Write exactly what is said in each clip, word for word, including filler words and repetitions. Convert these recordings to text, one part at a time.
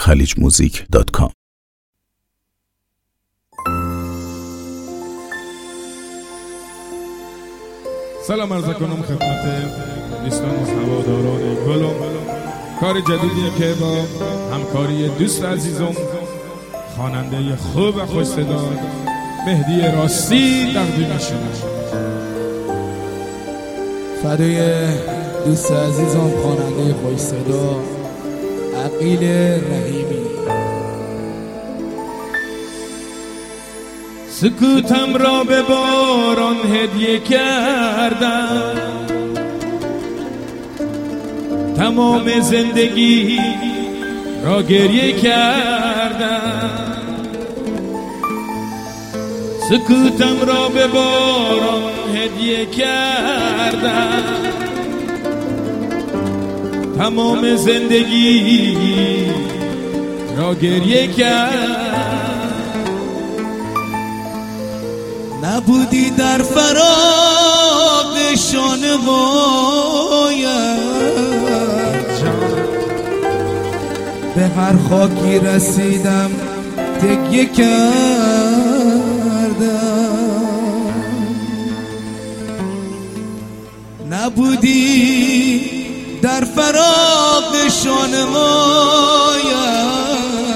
خلیج موزیک دات کام. سلام عرض کنم خدمت دوستان و هواداران گلم. کار جدیدی که با همکاری دوست عزیزم خواننده خوب و خوش صدا مهدی راستی تقدیم شما. فدای دوست عزیزم خواننده خوش صدا عقیل رحیمی. سکوتم را به باران هدیه کردم، تمام زندگی را گریه کردم. سکوتم را به باران هدیه کردم، تمام زندگی را گریه کردم. نبودی در فراق شانه باید، به هر خاکی رسیدم تکیه کردم. نبودی در فراق شانه باید،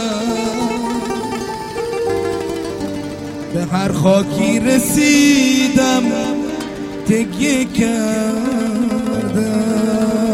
به هر خاکی رسیدم تکیه کردم.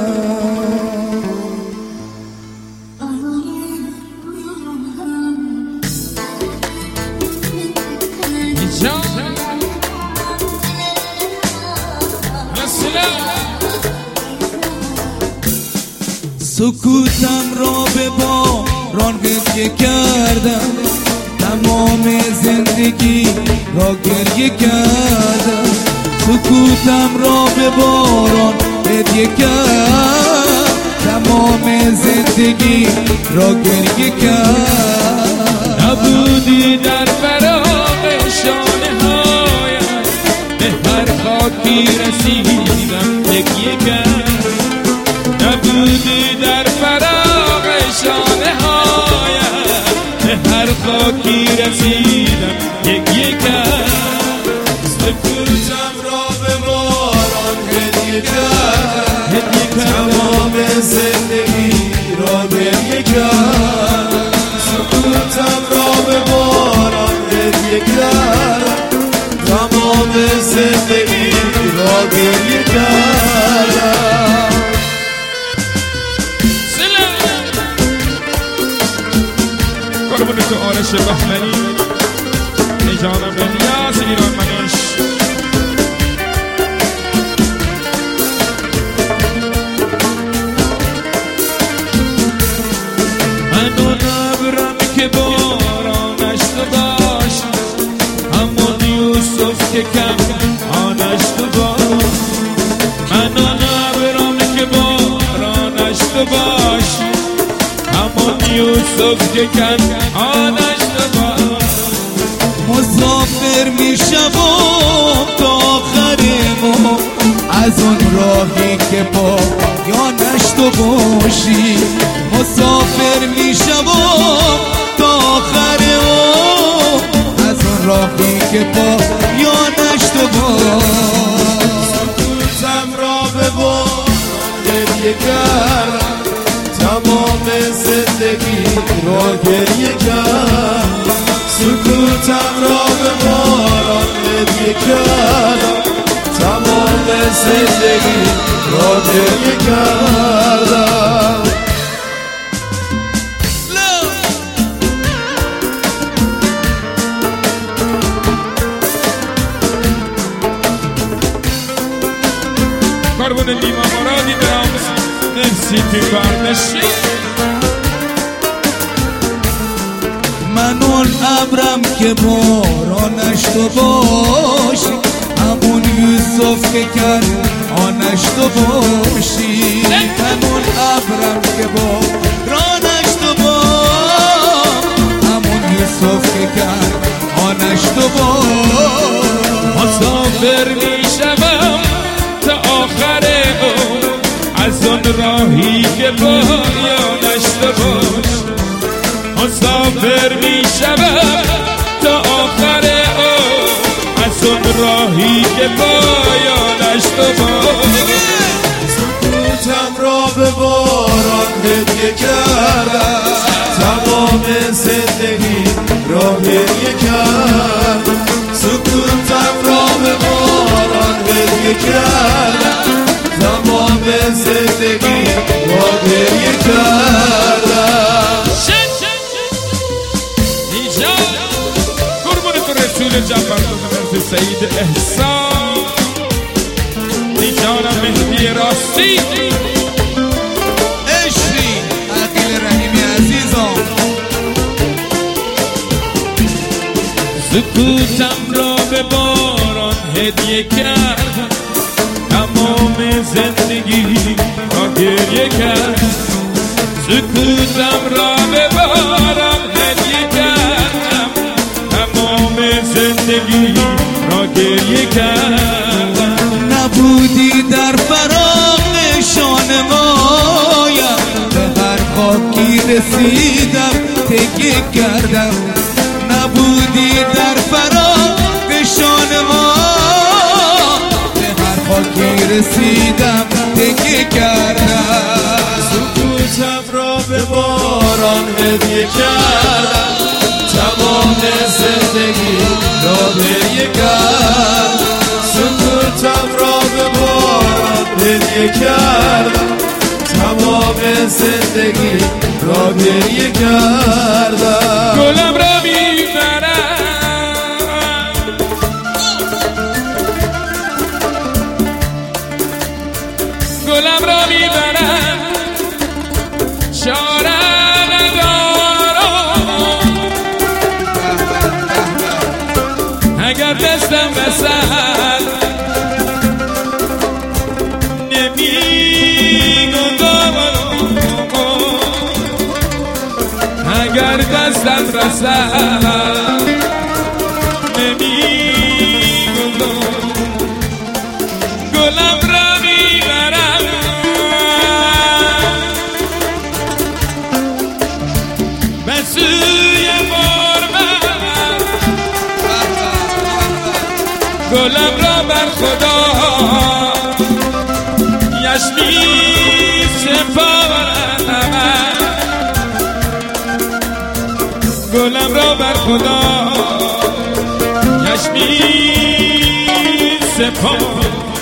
سکوتم را به باران هدیه کردم، تمام زندگی را گریه کردم. سکوتم را به باران هدیه کردم، تمام زندگی را گریه کردم. نبودی در فراق شانه هایم، به هر خاکی رسیدم تکیه کردم. نبودی در فراق شانه هایم، به هر خاکی رسیدم تکیه کردم. سکوتم را به باران هدیه کردم، تمام زندگی را گریه کردم. سکوتم را به باران هدیه کردم، تمام زندگی را گریه کردم. قربون تو آرش بهمنی نجانم الیاس ایران منش. من اون ابرم که بارانش تو باش، همون یوسف که کم آنش تو باش. من اون ابرم که بارانش تو باش، همون یوسف که کم آنش تو باش. مسافر میشم تا آخر ما، از اون راهی که پایانش تو باشی. مسافر میشم تا آخر ما، از اون راهی که پایانش تو باشی. سکوتم را به باران هدیه کردم، تمام زندگی را گریه کردم. سکوتم را به باران هدیه کردم، تمام زندگی را گریه کردم. قربون لیما مرادی برام نفسی تو بردشی. من اون ابرم که بارانش تو باشی، همون یوسف که کرد آنش تو باشی. من اون ابرم که بارانش تو باشی، همون یوسف که کرد آنش تو باشی. مسافر میشم تا آخر اون، از اون راهی که پایانش تو باش. مسافر می شود تا آخر او از اون راهی که پایانش تو باش. سکوتم را به باران هدیه کردم، تمام زندگی را گریه کردم. سکوتم را به باران هدیه کردم، تمام زندگی را گریه کردم. اینجا قربون تو رسول جعفر تو سید احسان جانم مهدی راستی عشقی عقیل رحیمی عزیزم. سکوتم را به باران هدیه کردم، تمام زندگی را گریه کردم. سکوتم را به باران هدیه کردم، تمام زندگی را گریه کردم. نبودی در فراق شانه مایم، به هر خاکی رسیدم تکیه کردم. نبودی در فراق شانه ما، به هر خاکی رسیدم تکیه کردم. سکوتم را به باران هدیه کردم، تمام زندگی را گریه کردم. سکوتم را به باران هدیه کردم، تمام زندگی را گریه کردم. گلم را میبرم، گلم را میبرم، چاره ندارم. اگر دستم وسط اگر دستم رسد نمیگذارم. گلم را میبرم، به سوی مرمن. گلم را بر خدا یشمی سپارم. گلم را بر خدا یشمی سپار.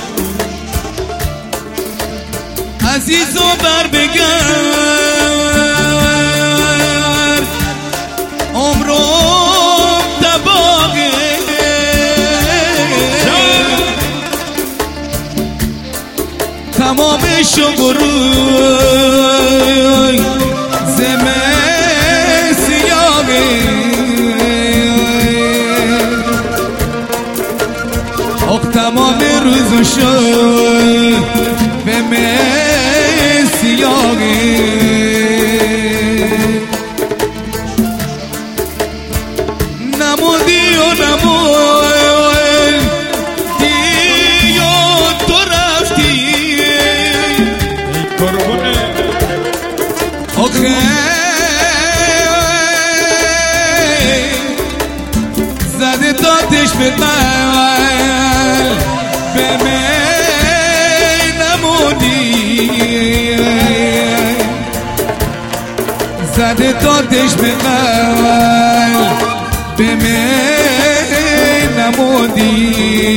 عزیز و بر بگرد عمرم تباقه، تمام شغل روی زمه سیاهه. آخ تمام روز شد به من سیاهه. نمودی و نمودی و تو رفتی، آخه زده دادش به من، به من نمودی. زده دادش به من، به من نمودی.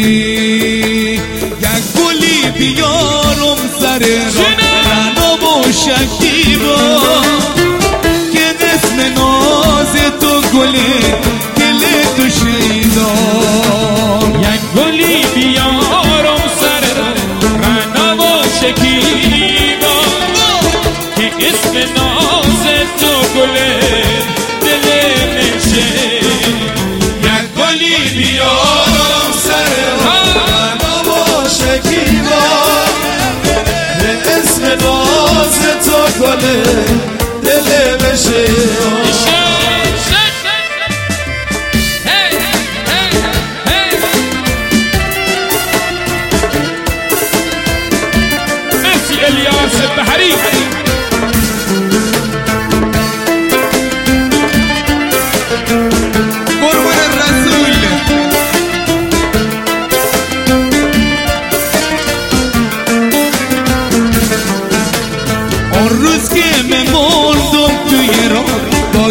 یک گلی بیارم سر رنا و شکیبا، که قسم ناز تو گلی دل تو شیدا. یک گلی بیارم سر رنا و شکیبا، که اسم ناز تو گل دل نشه. یک گلی بیارم سر رنا و شکیبا، به اسم ناز تو گل دل بشه. الیاس بحری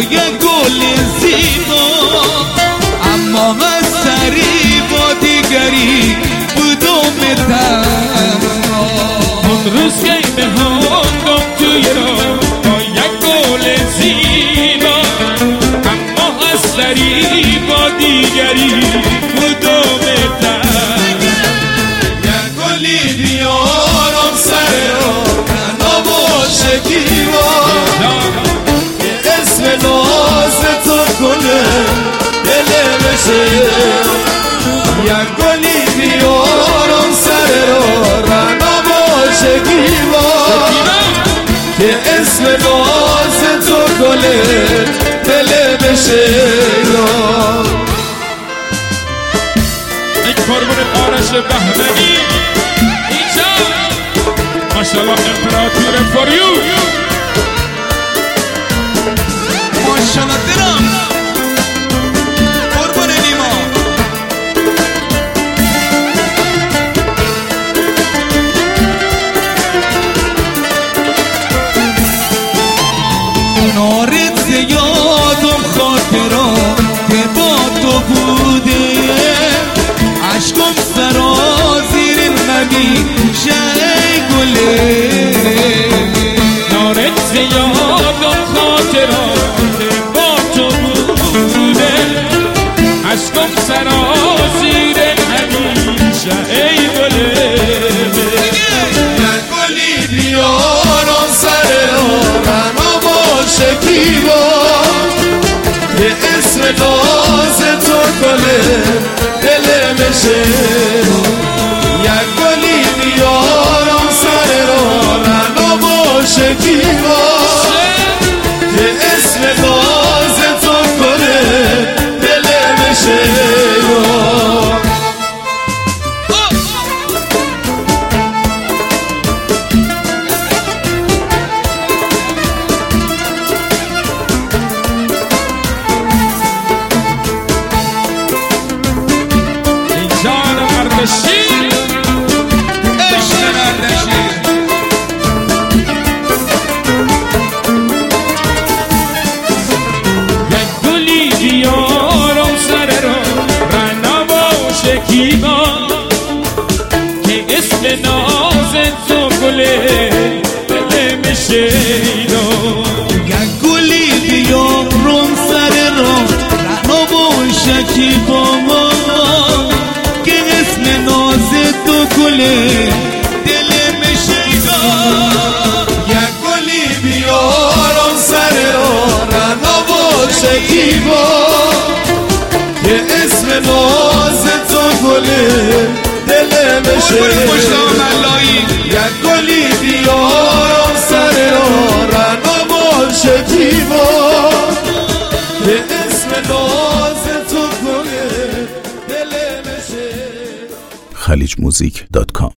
یه گل زیبا، اما از سری با دیگری بودم تنها. اون روز که بهاندم توی راه با یک گل زیبا، اما از سری با دیگری بودم تنها. یک گلی بیارم سر راه تنها با شکیبا، که اسم ناز تو کنه دل بشه. یک گلی بیارم سر راه تنها با شکیبا، که اسم ناز تو کنه دل بشه. ای قربون آرش بهمنی اینجا ماشاءالله امپراتور فور یو ماشاءالله درم قربون نیما. نارت زیادم خاطران که با تو بوده، عشقم سرازیر نبی شای گله. نارت زیادم خاطرات با تو بوده، عشقم سرازیر همیشه ای گله. یک گلی بیارم سر راه با شکیبا، که اسم ناز تو کنه دل بشه. یک گلی بیارم سر راه با شکیبا، که اسم ناز تو کنه دل بشه. اردشیر عشق اردشیر یک گلی بیارم سر را رنا با شکیبا، که اسم ناز تو گله دل مشیدا. یک گلی بیارم سر را رنا با شکیبا، گله دل مشیدا. یک گلی بیارم سر راه رنا با شکیبا، که اسم ناز تو گله دل بشه. یک گلی بیارم سر راه رنا با شکیبا، که اسم ناز تو گله دل بشه. خلیج موزیک دات کام